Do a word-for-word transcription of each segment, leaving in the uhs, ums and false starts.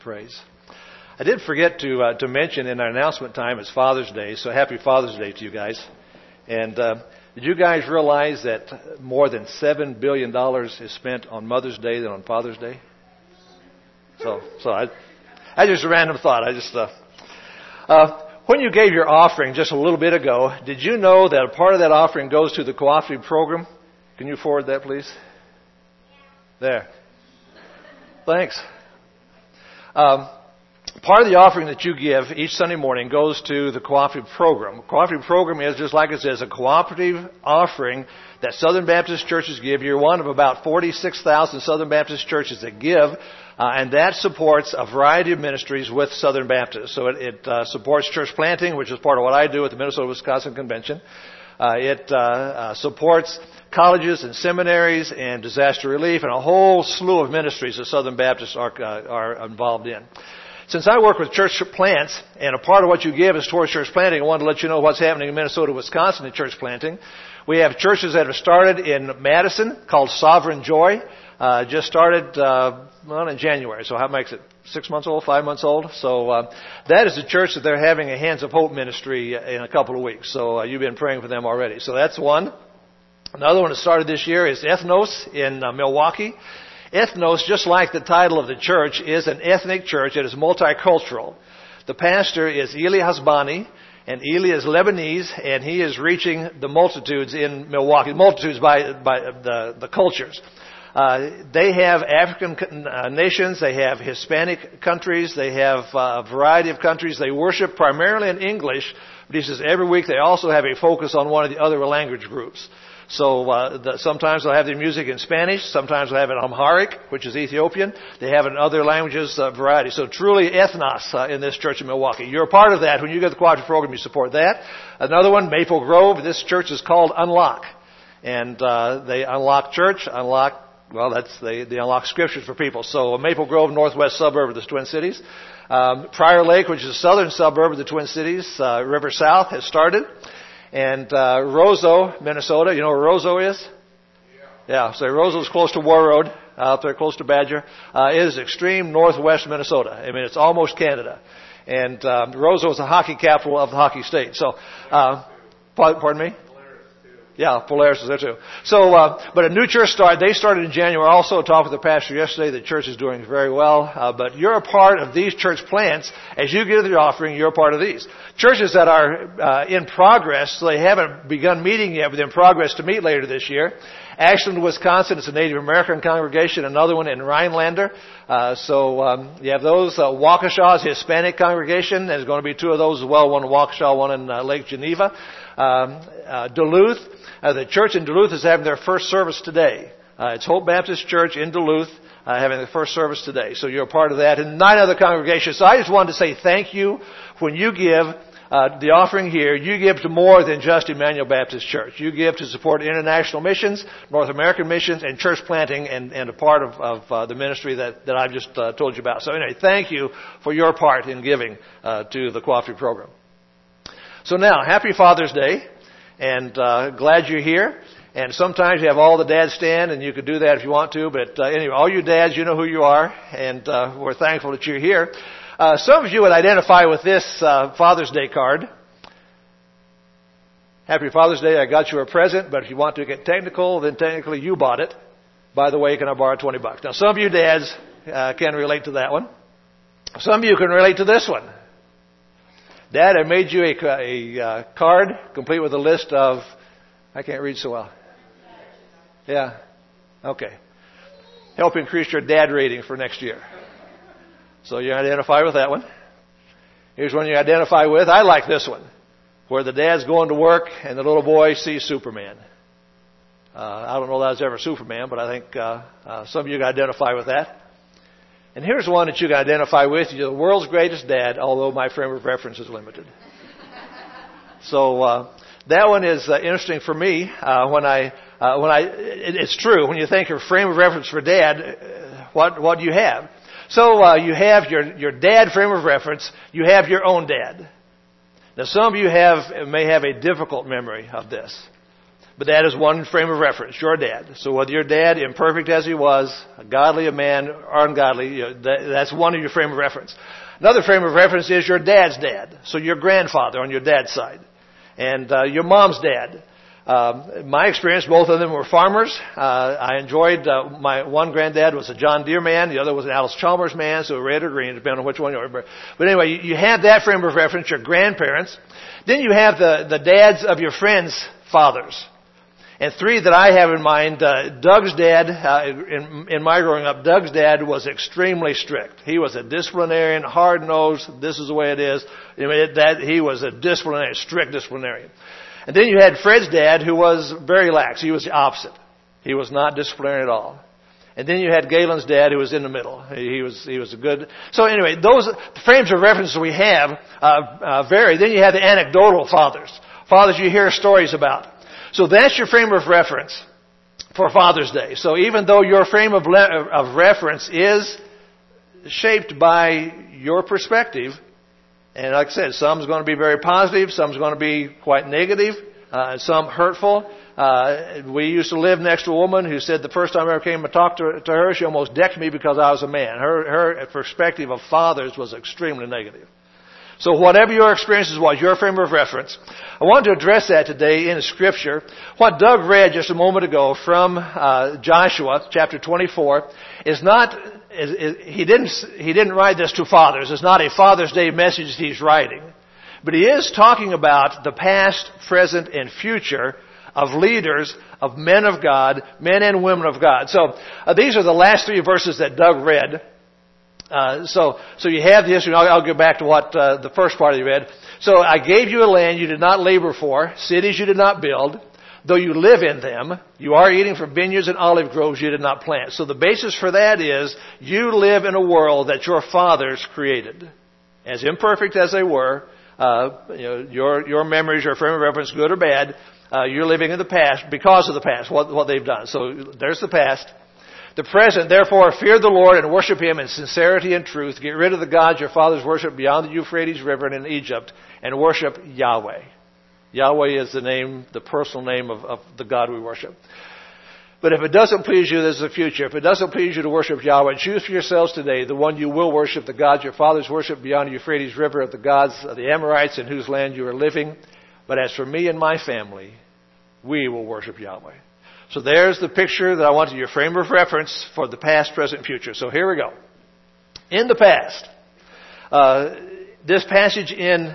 Praise. I did forget to uh, to mention in our announcement time it's Father's Day, so happy Father's Day to you guys. And uh, did you guys realize that more than seven billion dollars is spent on Mother's Day than on Father's Day? So, so I, I just a random thought. I just uh, uh, when you gave your offering just a little bit ago, did you know that a part of that offering goes to the cooperative program? Can you forward that, please? There. Thanks. Um, part of the offering that you give each Sunday morning goes to the cooperative program. The cooperative program is, just like it says, a cooperative offering that Southern Baptist churches give. You're one of about forty-six thousand Southern Baptist churches that give, uh, and that supports a variety of ministries with Southern Baptists. So it, it uh, supports church planting, which is part of what I do at the Minnesota-Wisconsin Convention. Uh, it uh, uh, supports colleges and seminaries and disaster relief and a whole slew of ministries that Southern Baptists are, uh, are involved in. Since I work with church plants, and a part of what you give is towards church planting, I wanted to let you know what's happening in Minnesota, Wisconsin in church planting. We have churches that have started in Madison called Sovereign Joy. Uh, just started, uh, well, in January. So how makes it? Six months old, five months old? So, uh, that is a church that they're having a Hands of Hope ministry in a couple of weeks. So, uh, you've been praying for them already. So that's one. Another one that started this year is Ethnos in uh, Milwaukee. Ethnos, just like the title of the church, is an ethnic church. It is multicultural. The pastor is Eli Hasbani, and Eli is Lebanese, and he is reaching the multitudes in Milwaukee, multitudes by, by the, the cultures. Uh, they have African uh, nations, they have Hispanic countries, they have uh, a variety of countries. They worship primarily in English, but he says every week they also have a focus on one of the other language groups. So uh, the, sometimes they'll have their music in Spanish, sometimes they'll have it in Amharic, which is Ethiopian. They have it in other languages uh, variety. So truly ethnos uh, in this church in Milwaukee. You're a part of that. When you get the cooperative program, you support that. Another one, Maple Grove. This church is called Unlock. And uh, they unlock church, unlock, well, that's they, they unlock scriptures for people. So Maple Grove, northwest suburb of the Twin Cities. Um, Prior Lake, which is a southern suburb of the Twin Cities, uh, River South has started. And uh, Roseau, Minnesota, you know where Roseau is? Yeah. Yeah, so Roseau is close to War Road, out there close to Badger. Uh, it is extreme northwest Minnesota. I mean, it's almost Canada. And um, Roseau is the hockey capital of the hockey state. So, uh, pardon me? Yeah, Polaris is there too. So, uh, but a new church started. They started in January. Also, I talked with the pastor yesterday. The church is doing very well. Uh, but you're a part of these church plants. As you give the offering, you're a part of these. Churches that are uh, in progress, so they haven't begun meeting yet, but they're in progress to meet later this year. Ashland, Wisconsin, it's a Native American congregation. Another one in Rhinelander. Uh, so um, you have those. Uh, Waukesha is a Hispanic congregation. There's going to be two of those as well. One in Waukesha, one in uh, Lake Geneva. Um, uh, Duluth. Uh, the church in Duluth is having their first service today. Uh, it's Hope Baptist Church in Duluth, uh, having the first service today. So you're a part of that. And nine other congregations. So I just wanted to say thank you. When you give uh, the offering here, you give to more than just Emmanuel Baptist Church. You give to support international missions, North American missions, and church planting, and, and a part of, of uh, the ministry that, that I've just uh, told you about. So anyway, thank you for your part in giving uh, to the cooperative program. So now, happy Father's Day. And uh, glad you're here. And sometimes you have all the dads stand, and you could do that if you want to. But uh, anyway, all you dads, you know who you are, and uh, we're thankful that you're here. Uh, some of you would identify with this uh, Father's Day card. Happy Father's Day, I got you a present, but if you want to get technical, then technically you bought it. By the way, can I borrow twenty bucks? Now, some of you dads uh, can relate to that one. Some of you can relate to this one. Dad, I made you a, a uh, card complete with a list of, I can't read so well. Yeah. Okay. Help increase your dad rating for next year. So you identify with that one. Here's one you identify with. I like this one, where the dad's going to work and the little boy sees Superman. Uh, I don't know that I was ever Superman, but I think uh, uh, some of you can identify with that. And here's one that you can identify with. You're the world's greatest dad, although my frame of reference is limited. So uh, that one is uh, interesting for me. Uh, when I, uh, when I, it, it's true. When you think of frame of reference for dad, uh, what what do you have? So uh, you have your your dad frame of reference. You have your own dad. Now some of you have may have a difficult memory of this. But that is one frame of reference, your dad. So whether your dad, imperfect as he was, a godly a man or ungodly, you know, that, that's one of your frame of reference. Another frame of reference is your dad's dad. So your grandfather on your dad's side. And uh, your mom's dad. Um, my experience, both of them were farmers. Uh, I enjoyed, uh, my one granddad was a John Deere man, the other was an Alice Chalmers man, so red or green, depending on which one you were. But anyway, you, you have that frame of reference, your grandparents. Then you have the, the dads of your friends' fathers. And three that I have in mind, uh, Doug's dad, uh, in, in my growing up, Doug's dad was extremely strict. He was a disciplinarian, hard-nosed, this is the way it is. I mean, it, that, he was a disciplinarian, strict disciplinarian. And then you had Fred's dad, who was very lax. He was the opposite. He was not disciplinarian at all. And then you had Galen's dad, who was in the middle. He was he was a good. So anyway, those frames of reference we have uh, uh, vary. Then you have the anecdotal fathers, fathers you hear stories about. So that's your frame of reference for Father's Day. So even though your frame of le- of reference is shaped by your perspective. And like I said, some's going to be very positive, some's going to be quite negative, uh, some hurtful. Uh, we used to live next to a woman who said the first time I ever came to talk to, to her, she almost decked me because I was a man. Her, her perspective of fathers was extremely negative. So whatever your experiences was, your frame of reference, I want to address that today in Scripture. What Doug read just a moment ago from uh, Joshua chapter twenty-four is not. Is, is, he didn't. He didn't write this to fathers. It's not a Father's Day message he's writing, but he is talking about the past, present, and future of leaders, of men of God, men and women of God. So uh, these are the last three verses that Doug read. Uh, so, so you have the history. I'll, I'll go back to what uh, the first part of you read. So I gave you a land you did not labor for, cities you did not build. Though you live in them, you are eating from vineyards and olive groves you did not plant. So the basis for that is you live in a world that your fathers created. As imperfect as they were, uh, you know, your your memories, your frame of reference, good or bad, uh, you're living in the past because of the past, what what they've done. So there's the past. The present, therefore, fear the Lord and worship Him in sincerity and truth. Get rid of the gods your fathers worshipped beyond the Euphrates River and in Egypt, and worship Yahweh. Yahweh is the name, the personal name of, of the God we worship. But if it doesn't please you, there's a future. If it doesn't please you to worship Yahweh, choose for yourselves today the one you will worship, the gods your fathers worshipped beyond the Euphrates River, the gods of the Amorites in whose land you are living. But as for me and my family, we will worship Yahweh. So there's the picture that I want to your frame of reference for the past, present, future. So here we go. In the past, uh, this passage in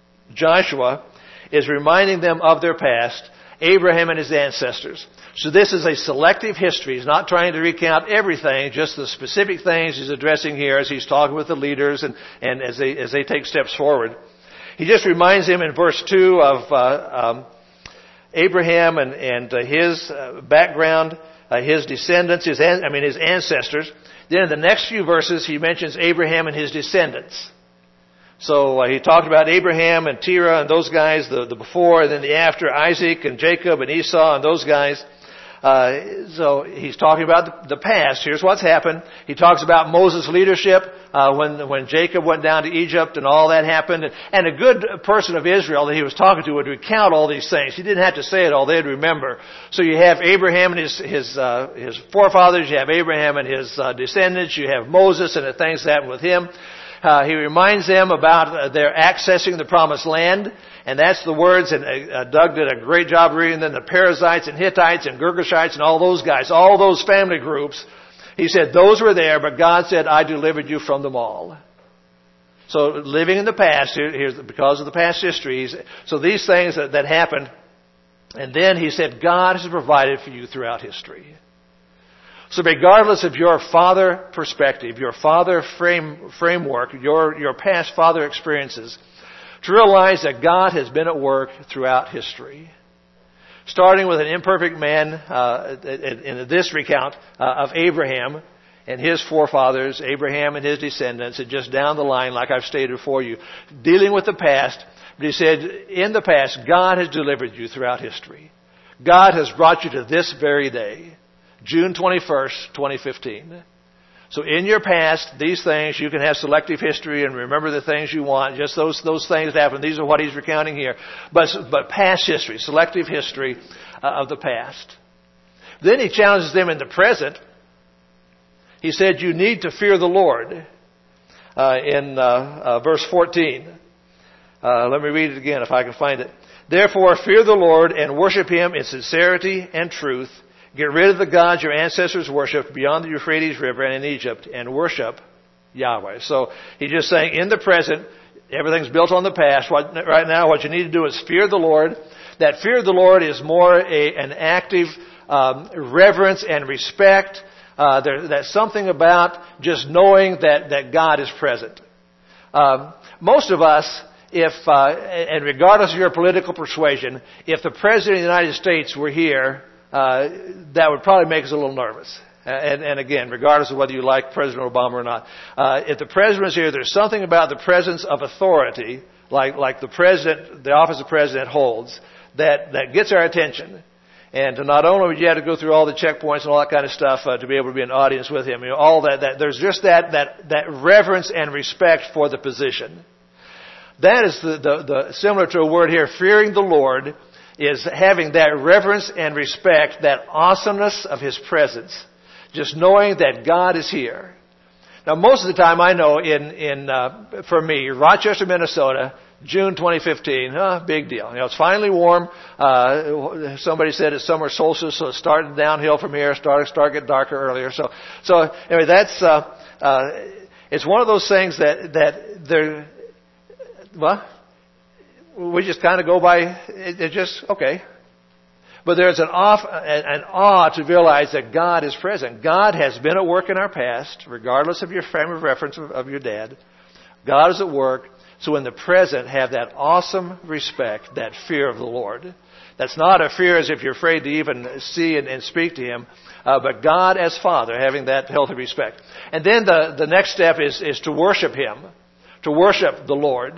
Joshua is reminding them of their past, Abraham and his ancestors. So this is a selective history. He's not trying to recount everything, just the specific things he's addressing here as he's talking with the leaders and, and as they as they take steps forward. He just reminds them in verse two of uh, um, Abraham and, and uh, his uh, background, uh, his descendants, his an- I mean his ancestors. Then in the next few verses he mentions Abraham and his descendants. So uh, he talked about Abraham and Terah and those guys, the, the before and then the after, Isaac and Jacob and Esau and those guys. Uh, so he's talking about the, the past. Here's what's happened. He talks about Moses' leadership uh, when when Jacob went down to Egypt and all that happened. And, and a good person of Israel that he was talking to would recount all these things. He didn't have to say it all; they'd remember. So you have Abraham and his his uh, his forefathers. You have Abraham and his uh, descendants. You have Moses and the things that happened with him. Uh, he reminds them about uh, their accessing the promised land. And that's the words, and uh, Doug did a great job reading them, the Perizzites and Hittites and Girgashites and all those guys, all those family groups. He said those were there, but God said, I delivered you from them all. So living in the past, here, here's because of the past histories, so these things that, that happened, and then he said, God has provided for you throughout history. So regardless of your father perspective, your father frame, framework, your, your past father experiences, to realize that God has been at work throughout history. Starting with an imperfect man, uh, in this recount, uh, of Abraham and his forefathers, Abraham and his descendants, and just down the line, like I've stated for you, dealing with the past. But he said, in the past, God has delivered you throughout history. God has brought you to this very day, June twenty-first, twenty fifteen. So in your past, these things, you can have selective history and remember the things you want. Just those those things that happen. These are what he's recounting here. But but past history, selective history uh, of the past. Then he challenges them in the present. He said, you need to fear the Lord uh, in uh, uh, verse fourteen. Uh, let me read it again if I can find it. Therefore, fear the Lord and worship Him in sincerity and truth. Get rid of the gods your ancestors worshipped beyond the Euphrates River and in Egypt, and worship Yahweh. So he's just saying, in the present, everything's built on the past. What, right now, what you need to do is fear the Lord. That fear of the Lord is more a, an active um, reverence and respect. Uh, there, that's something about just knowing that, that God is present. Um, most of us, if uh, and regardless of your political persuasion, if the President of the United States were here, Uh, that would probably make us a little nervous. And, and again, regardless of whether you like President Obama or not, uh, if the President is here, there's something about the presence of authority, like like the President, the office of President holds, that, that gets our attention. And to not only would you have to go through all the checkpoints and all that kind of stuff uh, to be able to be in audience with him, you know, all that, that there's just that, that, that reverence and respect for the position. That is the, the, the similar to a word here, fearing the Lord, is having that reverence and respect, that awesomeness of His presence, just knowing that God is here. Now, most of the time, I know in in uh, for me, Rochester, Minnesota, June twenty fifteen, huh, big deal. You know, it's finally warm. Uh, somebody said it's summer solstice, so it's starting downhill from here. Start start get darker earlier. So so anyway, that's uh, uh, it's one of those things that that they're well. We just kind of go by, it, it just, okay. But there's an awe, an awe to realize that God is present. God has been at work in our past, regardless of your frame of reference of, of your dad. God is at work. So in the present, have that awesome respect, that fear of the Lord. That's not a fear as if you're afraid to even see and, and speak to Him, uh, but God as Father, having that healthy respect. And then the, the next step is, is to worship Him, to worship the Lord.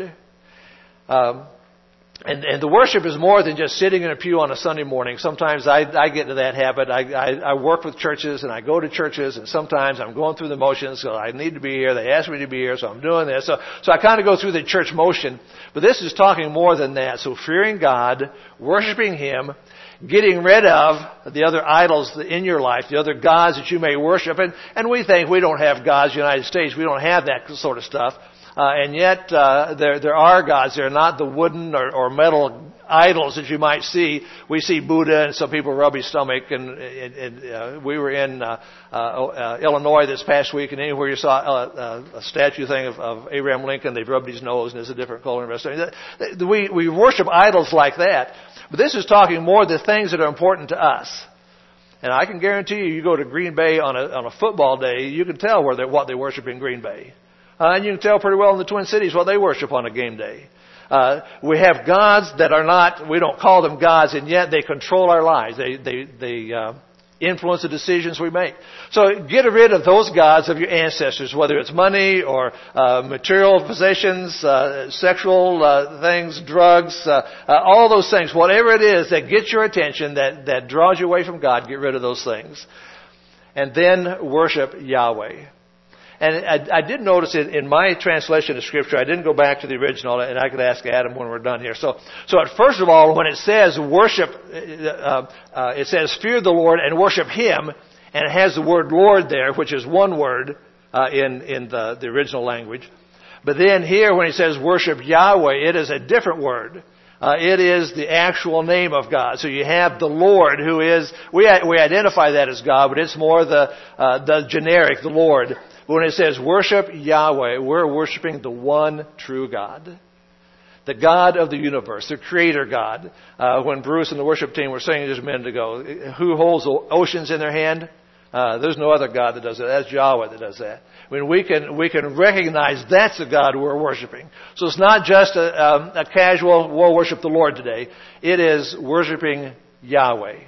Um, And, and the worship is more than just sitting in a pew on a Sunday morning. Sometimes I, I get into that habit. I, I, I work with churches and I go to churches, and sometimes I'm going through the motions. So I need to be here. They ask me to be here, so I'm doing this. So, so I kind of go through the church motion. But this is talking more than that. So fearing God, worshiping Him, getting rid of the other idols in your life, the other gods that you may worship. And, and we think we don't have gods in the United States. We don't have that sort of stuff. Uh, and yet, uh, there, there are gods. They're not the wooden or, or metal idols that you might see. We see Buddha, and some people rub his stomach. And, and, and uh, we were in uh, uh, uh, Illinois this past week, and anywhere you saw uh, uh, a statue thing of, of Abraham Lincoln, they've rubbed his nose, and it's a different color and rest of it. We, we worship idols like that. But this is talking more the things that are important to us. And I can guarantee you, you go to Green Bay on a, on a football day, you can tell where they what they worship in Green Bay. Uh, and you can tell pretty well in the Twin Cities what they worship on a game day. Uh, we have gods that are not, we don't call them gods, and yet they control our lives. They, they, they, uh, influence the decisions we make. So get rid of those gods of your ancestors, whether it's money or, uh, material possessions, uh, sexual, uh, things, drugs, uh, uh, all those things. Whatever it is that gets your attention, that, that draws you away from God, get rid of those things. And then worship Yahweh. And I, I did notice it in my translation of Scripture. I didn't go back to the original, and I could ask Adam when we're done here. So, so at first of all, when it says worship, uh, uh, it says fear the Lord and worship Him, and it has the word Lord there, which is one word uh, in in the, the original language. But then here, when it says worship Yahweh, it is a different word. Uh, it is the actual name of God. So you have the Lord, who is we we identify that as God, but it's more the uh, the generic, the Lord. When it says worship Yahweh, we're worshiping the one true God. The God of the universe, the Creator God. Uh, when Bruce and the worship team were singing just a minute ago, who holds the oceans in their hand? Uh, there's no other God that does that. That's Yahweh that does that. I mean, we can we can recognize that's the God we're worshiping. So it's not just a, um, a casual, we'll worship the Lord today. It is worshiping Yahweh,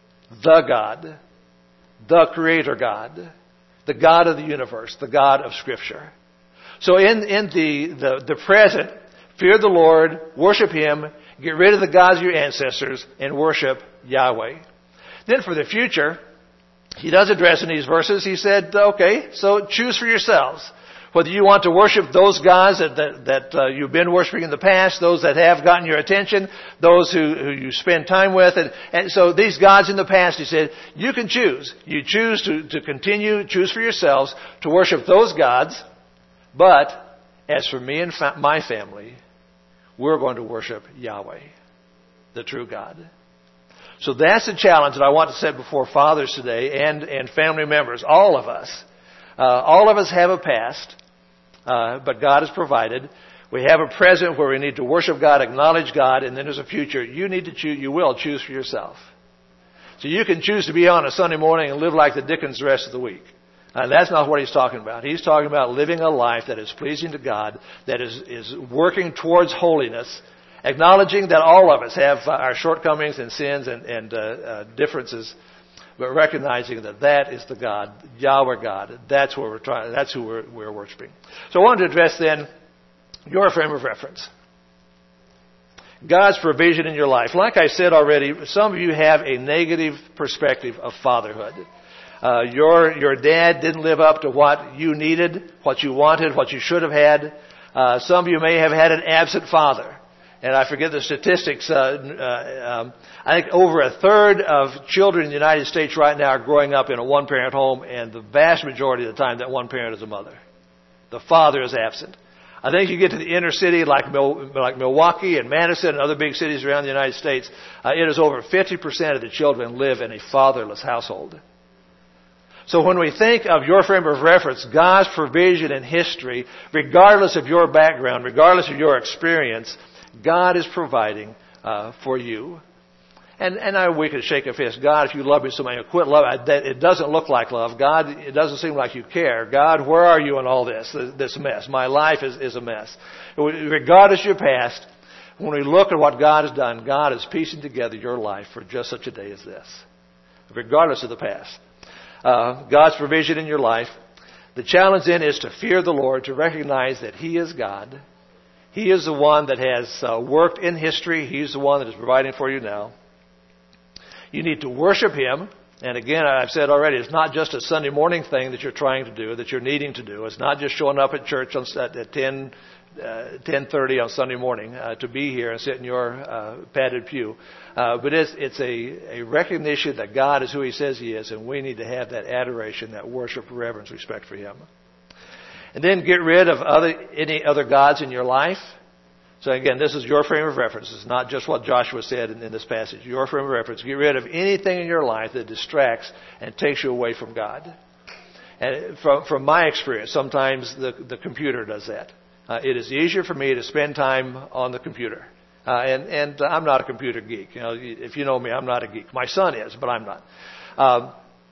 the God, the Creator God, the God of the universe, the God of Scripture. So in, in the, the, the present, fear the Lord, worship Him, get rid of the gods of your ancestors, and worship Yahweh. Then for the future, he does address in these verses. He said, okay, so choose for yourselves. Whether you want to worship those gods that, that, that uh, you've been worshiping in the past, those that have gotten your attention, those who, who you spend time with. And, and so these gods in the past, he said, you can choose. You choose to, to continue, choose for yourselves to worship those gods. But as for me and fa- my family, we're going to worship Yahweh, the true God. So that's the challenge that I want to set before fathers today and, and family members, all of us. Uh, all of us have a past, uh, but God has provided. We have a present where we need to worship God, acknowledge God, and then there's a future. You need to choose, you will choose for yourself. So you can choose to be on a Sunday morning and live like the Dickens the rest of the week. Uh, that's not what he's talking about. He's talking about living a life that is pleasing to God, that is, is working towards holiness, acknowledging that all of us have uh, our shortcomings and sins and, and uh, uh, differences, but recognizing that that is the God, Yahweh God. That's where we're trying. That's who we're, we're worshiping. So I wanted to address then your frame of reference. God's provision in your life. Like I said already, some of you have a negative perspective of fatherhood. Uh, your your dad didn't live up to what you needed, what you wanted, what you should have had. Uh, some of you may have had an absent father. And I forget the statistics. Uh, uh, um, I think over a third of children in the United States right now are growing up in a one-parent home, and the vast majority of the time that one parent is a mother. The father is absent. I think you get to the inner city like Mil- like Milwaukee and Madison and other big cities around the United States, uh, it is over fifty percent of the children live in a fatherless household. So when we think of your frame of reference, God's provision in history, regardless of your background, regardless of your experience, God is providing uh, for you. And and I, we could shake a fist. God, if you love me so much, quit loving. That it doesn't look like love. God, it doesn't seem like you care. God, where are you in all this, this mess? My life is, is a mess. Regardless of your past, when we look at what God has done, God is piecing together your life for just such a day as this. Regardless of the past. Uh, God's provision in your life. The challenge then is to fear the Lord, to recognize that He is God. He is the one that has uh, worked in history. He's the one that is providing for you now. You need to worship Him. And again, I've said already, it's not just a Sunday morning thing that you're trying to do, that you're needing to do. It's not just showing up at church on, at ten, uh, ten thirty on Sunday morning uh, to be here and sit in your uh, padded pew. Uh, but it's, it's a, a recognition that God is who He says He is, and we need to have that adoration, that worship, reverence, respect for Him. And then get rid of other any other gods in your life. So again, this is your frame of reference. It's not just what Joshua said in, in this passage. Your frame of reference. Get rid of anything in your life that distracts and takes you away from God. And from, from my experience, sometimes the, the computer does that. Uh, it is easier for me to spend time on the computer. Uh, and, and I'm not a computer geek. You know, if you know me, I'm not a geek. My son is, but I'm not. Um,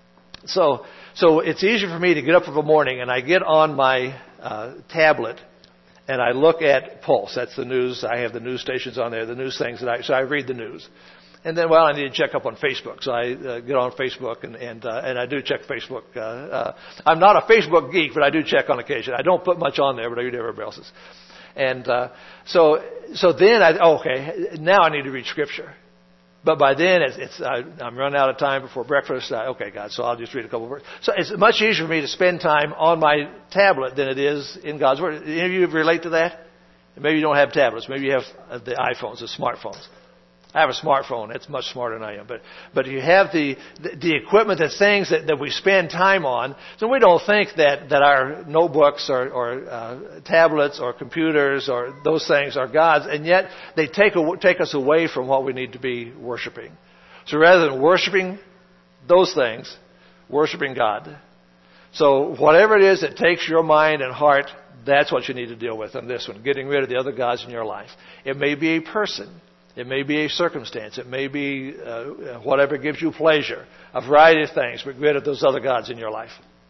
so, so it's easier for me to get up in the morning and I get on my uh, tablet and I look at Pulse. That's the news. I have the news stations on there, the news things that I, so I read the news. And then, well, I need to check up on Facebook. So I uh, get on Facebook and, and, uh, and I do check Facebook. Uh, uh, I'm not a Facebook geek, but I do check on occasion. I don't put much on there, but I do everybody else's. And, uh, so, so then I, oh, okay, now I need to read Scripture. But by then, it's, it's I, I'm running out of time before breakfast. I, okay, God, so I'll just read a couple of verses. So it's much easier for me to spend time on my tablet than it is in God's Word. Any of you relate to that? Maybe you don't have tablets. Maybe you have the iPhones, the smartphones. I have a smartphone. It's much smarter than I am. But but you have the the, the equipment, the things that, that we spend time on. So we don't think that, that our notebooks or, or uh, tablets or computers or those things are God's. And yet they take, a, take us away from what we need to be worshiping. So rather than worshiping those things, worshiping God. So whatever it is that takes your mind and heart, that's what you need to deal with on this one. Getting rid of the other gods in your life. It may be a person. It may be a circumstance. It may be uh, whatever gives you pleasure. A variety of things. But get rid of those other gods in your life.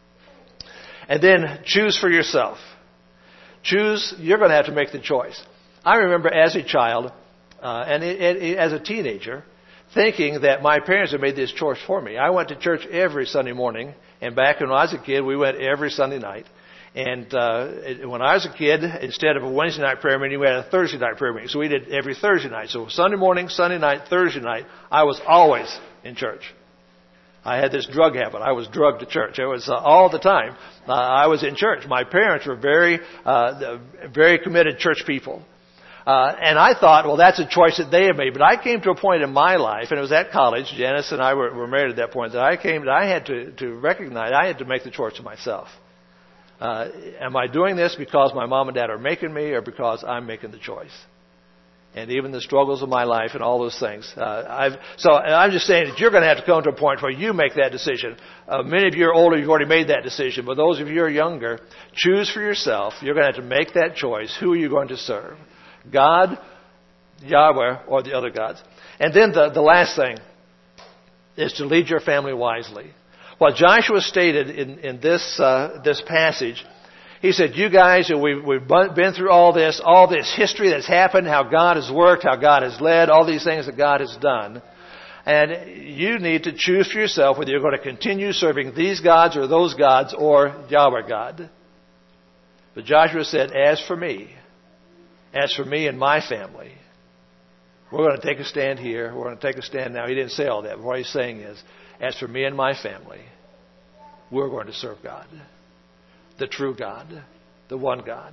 And then choose for yourself. Choose. You're going to have to make the choice. I remember as a child uh, and it, it, as a teenager thinking that my parents had made this choice for me. I went to church every Sunday morning. And back when I was a kid, we went every Sunday night. And uh, when I was a kid, instead of a Wednesday night prayer meeting, we had a Thursday night prayer meeting. So we did every Thursday night. So Sunday morning, Sunday night, Thursday night, I was always in church. I had this drug habit. I was drugged to church. It was uh, all the time. Uh, I was in church. My parents were very, uh, very committed church people. Uh, and I thought, well, that's a choice that they had made. But I came to a point in my life, and it was at college. Janice and I were, were married at that point. That I came, that I had to, to recognize, I had to make the choice for myself. Uh, am I doing this because my mom and dad are making me, or because I'm making the choice? And even the struggles of my life and all those things. Uh, I've, so I'm just saying that you're going to have to come to a point where you make that decision. Uh, many of you are older, you've already made that decision. But those of you who are younger, choose for yourself. You're going to have to make that choice. Who are you going to serve? God, Yahweh, or the other gods? And then the, the last thing is to lead your family wisely. What Joshua stated in, in this, uh, this passage, he said, you guys, we've, we've been through all this, all this history that's happened, how God has worked, how God has led, all these things that God has done. And you need to choose for yourself whether you're going to continue serving these gods or those gods or Yahweh God. But Joshua said, as for me, as for me and my family, we're going to take a stand here. We're going to take a stand now. He didn't say all that. But what he's saying is, as for me and my family, we're going to serve God. The true God, the one God.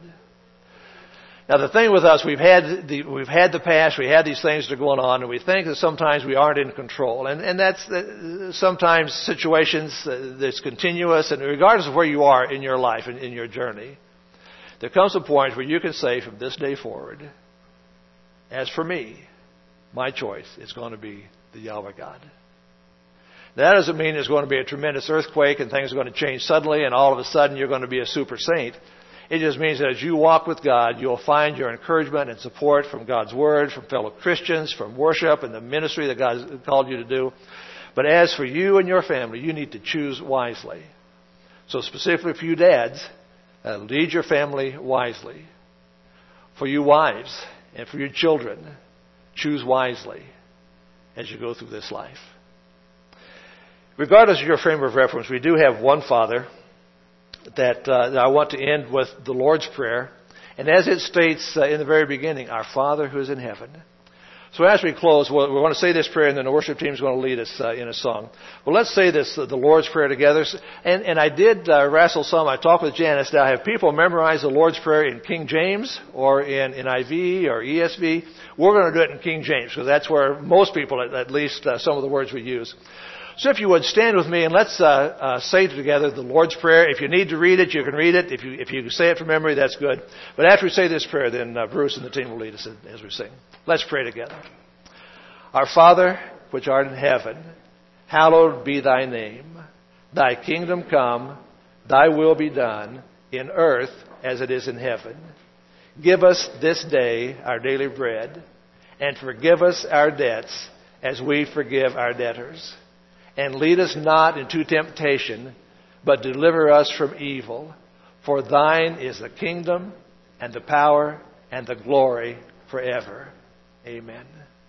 Now the thing with us, we've had the we've had the past, we had these things that are going on, and we think that sometimes we aren't in control, and and that's uh, sometimes situations uh, that's continuous, and regardless of where you are in your life and in your journey, there comes a point where you can say from this day forward, as for me, my choice is going to be the Yahweh God. That doesn't mean there's going to be a tremendous earthquake and things are going to change suddenly and all of a sudden you're going to be a super saint. It just means that as you walk with God, you'll find your encouragement and support from God's Word, from fellow Christians, from worship and the ministry that God has called you to do. But as for you and your family, you need to choose wisely. So specifically for you dads, uh, lead your family wisely. For you wives and for your children, choose wisely as you go through this life. Regardless of your frame of reference, we do have one Father that, uh, that I want to end with the Lord's Prayer. And as it states uh, in the very beginning, our Father who is in heaven. So as we close, we'll, we want to say this prayer, and then the worship team is going to lead us uh, in a song. Well, let's say this, uh, the Lord's Prayer together. And, and I did uh, wrestle some. I talked with Janice. Now, I have people memorize the Lord's Prayer in King James or in N I V or E S V. We're going to do it in King James, because that's where most people, at, at least uh, some of the words we use. So if you would stand with me and let's uh, uh, say together the Lord's Prayer. If you need to read it, you can read it. If you if you say it from memory, that's good. But after we say this prayer, then uh, Bruce and the team will lead us as we sing. Let's pray together. Our Father, which art in heaven, hallowed be thy name. Thy kingdom come, thy will be done, in earth as it is in heaven. Give us this day our daily bread, and forgive us our debts as we forgive our debtors. And lead us not into temptation, but deliver us from evil. For thine is the kingdom, and the power, and the glory forever. Amen.